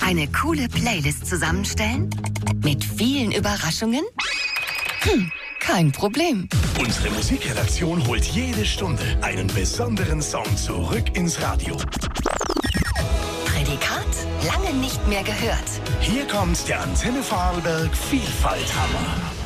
Eine coole Playlist zusammenstellen? Mit vielen Überraschungen? Kein Problem. Unsere Musikredaktion holt jede Stunde einen besonderen Song zurück ins Radio. Prädikat lange nicht mehr gehört. Hier kommt der Antenne Vorarlberg Vielfalthammer.